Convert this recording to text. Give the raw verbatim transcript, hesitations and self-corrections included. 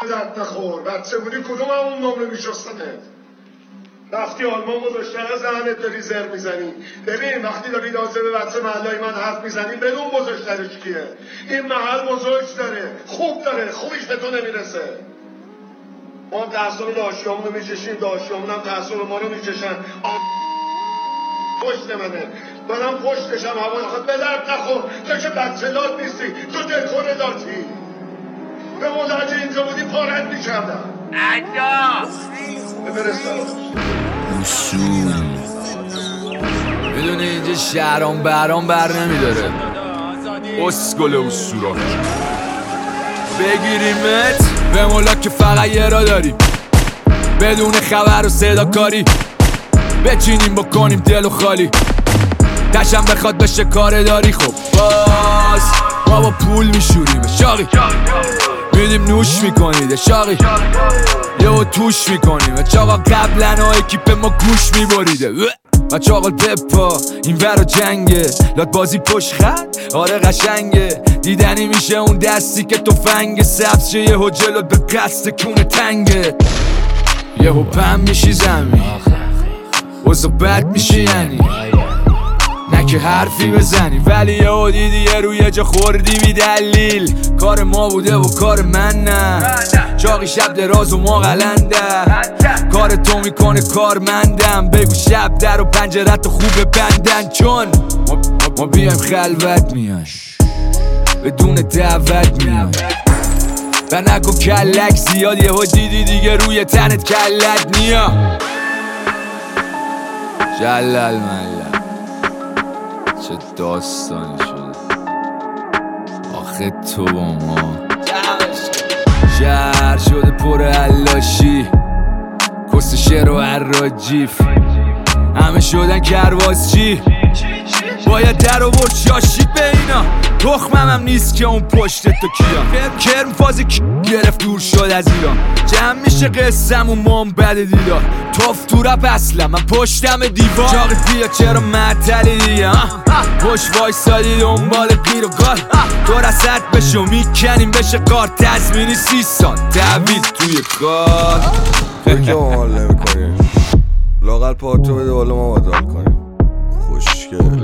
درد نخور بچه بودی کدوم همون نمره میشستنت رفتی آلمان بزرگتر زنت داری زر میزنی ببین وقتی داری دازه به بچه محلای من حرف میزنی بدون بزرگترش کیه این محل بزرگ داره خوب داره خوبیش به تو نمیرسه ما هم تحصیل داشتیامون رو میچشیم داشتیامون هم تحصیل ما رو میچشن پشت منه منم پشتشم هوا آخه به درد نخور تو که بچه داد نیستی تو دلخور داتی به مدرجه اینجا بودی پارت میکردم عجا بفرستم اصول میدونی اینجا شهرام برام بر نمیداره اسکل اصولاک بگیریمت به مولا که فقط یه را داریم بدون خبر و صدا کاری بچینیم بکنیم دل و خالی تشم بخواد بشه کار داری خب باز ما با پول میشوریم شاقی میدیم نوش میکنید شاقی یهو توش میکنیم چاقا قبلا ها اکیپ ما گوش میبریده و چاقال پپا این ور و جنگه لات بازی پشت خط آره قشنگه دیدنی میشه اون دستی که تفنگ سبز شه یهو جلوت به قصد کونه تنگه یهو پم میشی زمین وزا بد میشه یعنی نه که حرفی بزنی ولی یهو دیدی یه روی جا خوردی بی دلیل کار ما بوده و کار من نه چاقی شب دراز و ما قلنده کار تو میکنه کارمندم بگو شب در و پنجرت خوب بندن چون ما, ما بیایم خلوت میاش بدون دعوت میایم و نکن کلک زیاد یهو دیدی دیگه روی تنت کلت نیا جلل ملل چه داستانی شده آخه تو با ما شهر شده پر علاشی کست شعر و عراجیف همه شدن کروازچی باید در آورد شاشید به اینا تخمم هم نیست که اون پشت تو کیا کرم فازی کی گرفت دور شد از ایران جمع میشه قسم و مام بد دیدار توف تو رپ اصلا من پشتم دیوار چاقی بیا چرا معطلی دیگه پشت وایسادی دنبال گیر و گار تو رسد بشو میکنیم بشه کار تزمینی سی سال دوید توی کار که ما حال نمی کنیم لاغل پاتو بده بالا ما مدال کنیم خوشگه